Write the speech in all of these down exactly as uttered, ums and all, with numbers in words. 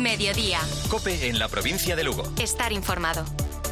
Mediodía. COPE en la provincia de Lugo. Estar informado.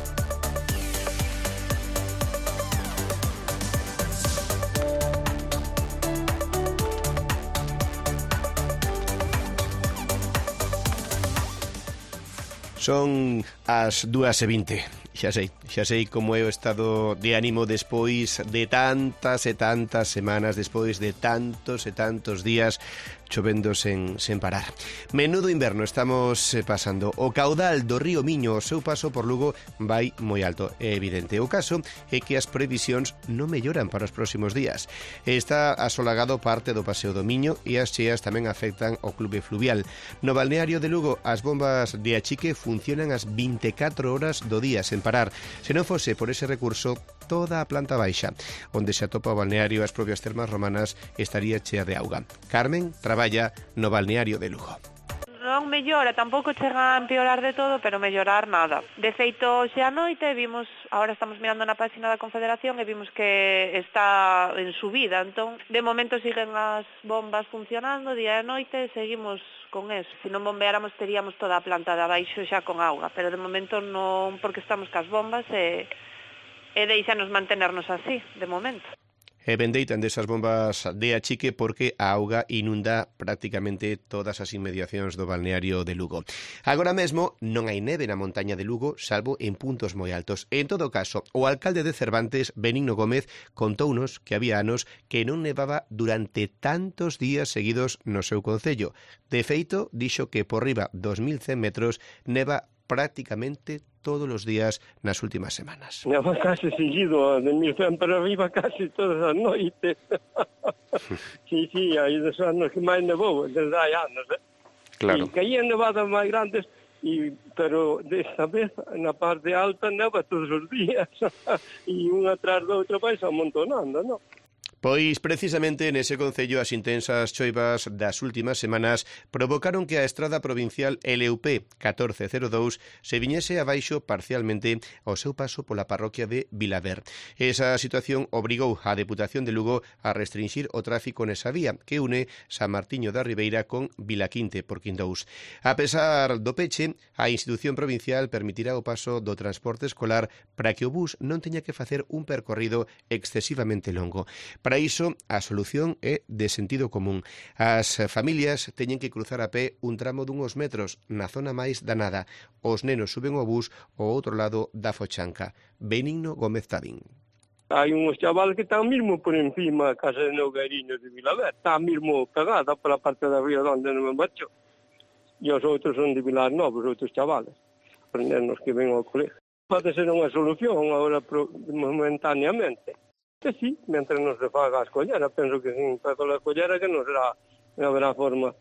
Son as dúas e vinte. Xa sei, xa sei como é o estado de ánimo despois de tantas e tantas semanas, despois de tantos e tantos días chovendo sen, sen parar. Menudo inverno estamos pasando. O caudal do río Miño, o seu paso por Lugo, vai moi alto, é evidente. O caso é que as previsións non melloran para os próximos días. Está asolagado parte do paseo do Miño e as cheas tamén afectan o clube fluvial. No balneario de Lugo, as bombas de achique funcionan as vinte e catro horas do día sen parar. Se non fose por ese recurso, toda a planta baixa, onde se atopa o balneario, as propias termas romanas, estaría chea de auga. Carmen traballa no balneario de Lugo. Non mellora, tampouco chega a empeorar de todo, pero mellorar nada. De feito, xe a noite vimos, agora estamos mirando na página da Confederación e vimos que está en subida, entón, de momento siguen as bombas funcionando, día e noite, seguimos con eso. Se non bombeáramos, teríamos toda a planta de abaixo xa con auga, pero de momento non, porque estamos cas bombas e, e deixanos mantenernos así, de momento. E ben deitan desas bombas de achique porque a auga inunda prácticamente todas as inmediacións do balneario de Lugo. Agora mesmo non hai neve na montaña de Lugo, salvo en puntos moi altos. En todo caso, o alcalde de Cervantes, Benigno Gómez, contounos que había anos que non nevaba durante tantos días seguidos no seu concello. De feito, dixo que por riba dos mil cen metros neva prácticamente todos os días nas últimas semanas. Neva case seguido, de mil cen para arriba case todas as noites. Sí, sí, hai dos anos que máis nevou, desde hai anos, eh? Claro. E caían nevadas máis grandes, e, pero desta vez, na parte alta, neva todos os días. E unha atrás da outra vai amontonando, non? Pois precisamente nese concello as intensas choivas das últimas semanas provocaron que a estrada provincial L U P catorce cero dous se viñese abaixo parcialmente ao seu paso pola parroquia de Vilaver. Esa situación obrigou a Deputación de Lugo a restringir o tráfico nesa vía que une San Martiño da Ribeira con Vilaquinte por Quindous. A pesar do peche, a institución provincial permitirá o paso do transporte escolar para que o bus non teña que facer un percorrido excesivamente longo. Para iso, a solución é de sentido común. As familias teñen que cruzar a pé un tramo dunhos metros na zona máis danada. Os nenos suben ao bus ao outro lado da fochanca. Benigno Gómez Tabín. Hai uns chavales que están mesmo por encima da casa de Nogueiriños de Vilaver. Está mesmo pegada pola parte da ría onde non me marcho. E os outros son de Vilar Novos, outros chavales. Os nenos que ven ao colegio. Pode ser unha solución agora momentáneamente. Que sí, mentre non se faga a escollera, penso que sin facer a escollera que non será, non haberá forma.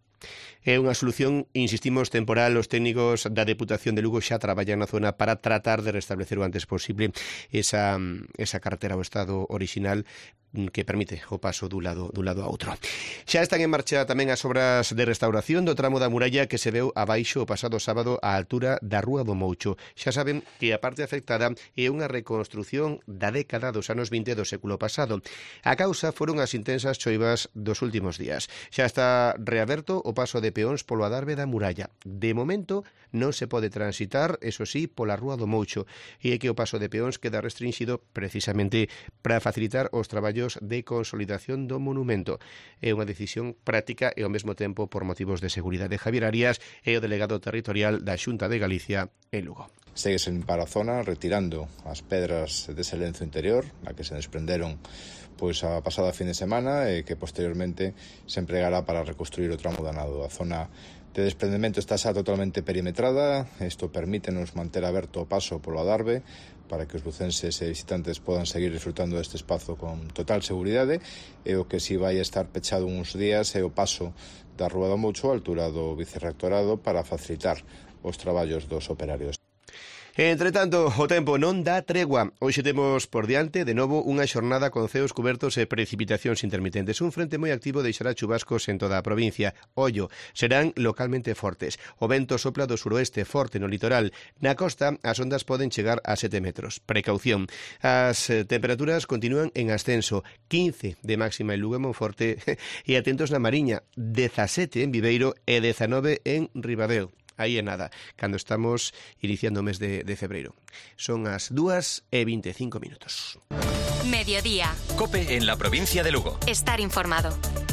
É unha solución, insistimos, temporal. Os técnicos da Deputación de Lugo xa traballan na zona para tratar de restablecer o antes posible esa, esa carretera ao estado orixinal que permite o paso dun lado, dun lado a outro. Xa están en marcha tamén as obras de restauración do tramo da muralla que se veu abaixo o pasado sábado á altura da Rúa do Moucho. Xa saben que a parte afectada é unha reconstrución da década dos anos vinte do século pasado. A causa foron as intensas choivas dos últimos días. Xa está reaberto o paso de peóns polo adarve da muralla. De momento non se pode transitar, eso sí, pola Rúa do Moucho, e é que o paso de peóns queda restringido precisamente para facilitar os traballos de consolidación do monumento. É unha decisión práctica e ao mesmo tempo por motivos de seguridade. Javier Arias é o delegado territorial da Xunta de Galicia en Lugo. Segues en para a zona retirando as pedras dese lenzo interior, a que se desprenderon pois a pasada fin de semana e que posteriormente se empregará para reconstruir o tramo danado. A zona de desprendemento está xa totalmente perimetrada. Isto permítenos manter aberto o paso polo adarve para que os lucenses e visitantes podan seguir disfrutando deste espazo con total seguridade, e o que si vai estar pechado uns días é o paso da Rúa do Moucho á altura do vicerrectorado para facilitar os traballos dos operarios. Entre tanto, o tempo non dá tregua. Hoxe temos por diante, de novo, unha xornada con ceos cubertos e precipitacións intermitentes. Un frente moi activo deixará chubascos en toda a provincia. Ollo, serán localmente fortes. O vento sopla do suroeste forte no litoral. Na costa, as ondas poden chegar a sete metros. Precaución. As temperaturas continúan en ascenso. quince de máxima en Lugo e Monforte e atentos na Mariña. dezasete en Viveiro e dezanove en Ribadeo. aí é nada, cando estamos iniciando o mes de, de febreiro. Son as dúas e vinte e cinco minutos. Mediodía. COPE en la provincia de Lugo. Estar informado.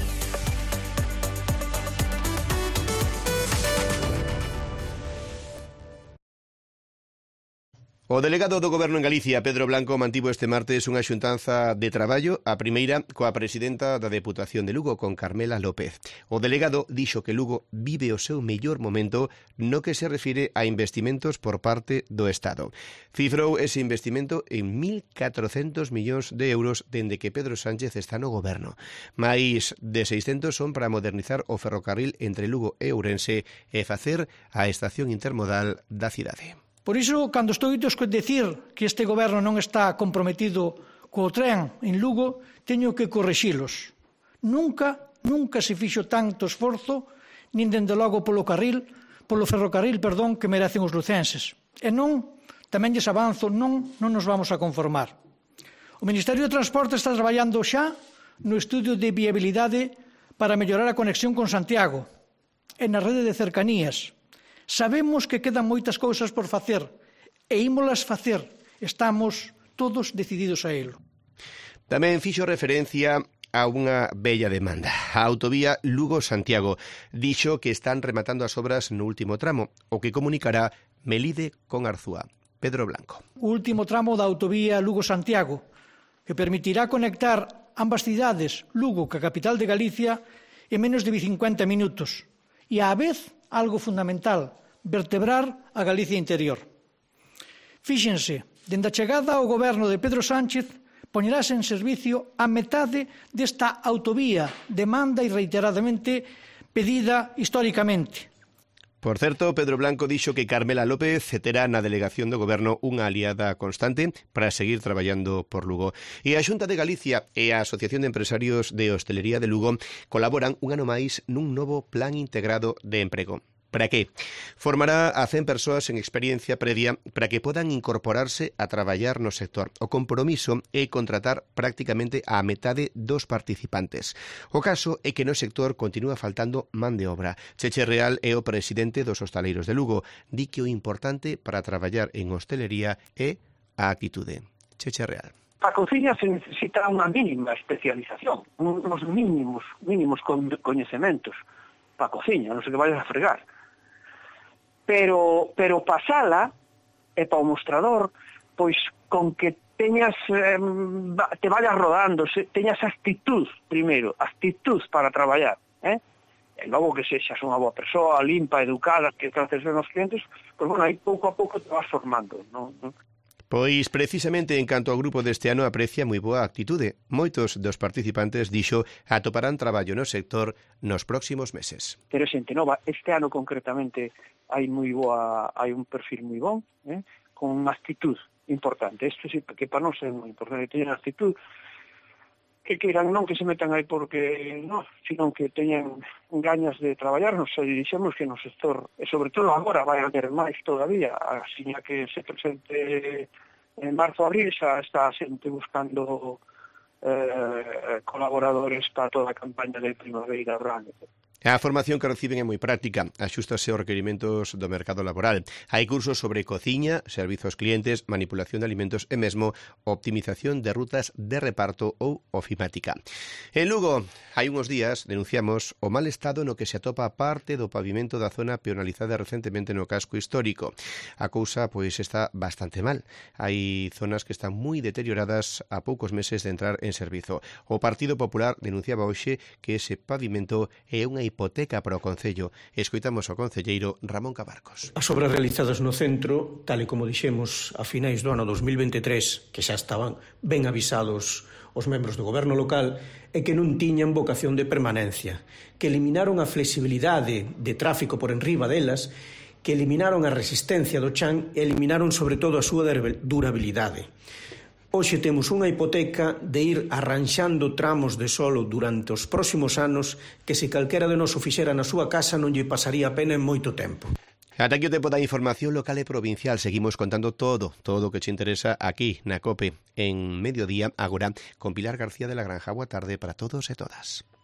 O delegado do Goberno en Galicia, Pedro Blanco, mantivo este martes unha xuntanza de traballo, a primeira coa presidenta da Deputación de Lugo, con Carmela López. O delegado dixo que Lugo vive o seu mellor momento no que se refire a investimentos por parte do Estado. Cifrou ese investimento en mil catrocentos millóns de euros dende que Pedro Sánchez está no Goberno. Mais de seiscentos son para modernizar o ferrocarril entre Lugo e Ourense e facer a estación intermodal da cidade. Por iso, cando estou oídos decir que este goberno non está comprometido co tren en Lugo, teño que correxilos. Nunca, nunca se fixo tanto esforzo, nin dende logo polo carril, polo ferrocarril, perdón, que merecen os lucenses. E non, tamén lles avanzo, non, non nos vamos a conformar. O Ministerio de Transporte está traballando xa no estudio de viabilidade para mellorar a conexión con Santiago e na rede de cercanías. Sabemos que quedan moitas cousas por facer e ímolas facer. Estamos todos decididos a elo. Tamén fixo referencia a unha bella demanda. A autovía Lugo-Santiago dixo que están rematando as obras no último tramo, o que comunicará Melide con Arzúa. Pedro Blanco. O último tramo da autovía Lugo-Santiago, que permitirá conectar ambas cidades, Lugo, que a capital de Galicia, en menos de cincuenta minutos. E á vez, algo fundamental, vertebrar a Galicia interior. Fíxense, dende a chegada ao goberno de Pedro Sánchez, poñerase en servicio a metade desta autovía, demanda e reiteradamente pedida históricamente. Por certo, Pedro Blanco dixo que Carmela López terá na delegación do Goberno unha aliada constante para seguir traballando por Lugo. E a Xunta de Galicia e a Asociación de Empresarios de Hostelería de Lugo colaboran un ano máis nun novo plan integrado de emprego. Para que? Formará a cen persoas en experiencia previa para que podan incorporarse a traballar no sector. O compromiso é contratar prácticamente a metade dos participantes. O caso é que no sector continúa faltando man de obra. Cheche Real é o presidente dos hostaleiros de Lugo. Di que o importante para traballar en hostelería é a actitude. Cheche Real. A cociña se necesita unha mínima especialización, uns mínimos, mínimos coñecementos para a cociña, non se que vayas a fregar. Pero, pero para a sala e para o mostrador, pois con que teñas, eh, te vayas rodando, se, teñas actitud primeiro, actitud para traballar, eh? E logo que sexas unha boa persoa, limpa, educada, que trates ben os clientes, pois bueno, aí pouco a pouco te vas formando, non? Pois precisamente en canto ao grupo deste ano aprecia moi boa actitude. Moitos dos participantes, dixo, atoparán traballo no sector nos próximos meses. Pero xente nova, este ano concretamente hai moi boa, hai un perfil moi bon, eh, con unha actitud importante. Isto sí, que para nós é moi importante, que teñan actitud, que queiran non que se metan aí porque non, sino que teñan gañas de traballar. Nos dixemos que no sector, e sobre todo agora vai haber máis todavía, así que se presente en marzo, abril, xa está a xente buscando eh, colaboradores para toda a campaña de primavera rural. A formación que reciben é moi práctica, axústase aos requerimentos do mercado laboral. Hai cursos sobre cociña, servizos clientes, manipulación de alimentos e mesmo optimización de rutas de reparto ou ofimática. En Lugo, hai uns días denunciamos o mal estado no que se atopa parte do pavimento da zona peonalizada recentemente no casco histórico. A cousa, pois, está bastante mal. Hai zonas que están moi deterioradas a poucos meses de entrar en servizo. O Partido Popular denunciaba hoxe que ese pavimento é unha hipoteca para o Concello. Escoitamos ao concelleiro Ramón Cabarcos. As obras realizadas no centro, tal e como dixemos a finais do ano dos mil veintitrés, que xa estaban ben avisados os membros do goberno local, é que non tiñan vocación de permanencia, que eliminaron a flexibilidade de tráfico por enriba delas, que eliminaron a resistencia do chan e eliminaron sobre todo a súa durabilidade. Hoxe temos unha hipoteca de ir arranxando tramos de solo durante os próximos anos que se calquera de nós o fixera na súa casa non lle pasaría a pena en moito tempo. Ata aquí o tempo da información local e provincial. Seguimos contando todo, todo o que che interesa aquí na COPE en Mediodía, agora con Pilar García de la Granja. Boa tarde para todos e todas.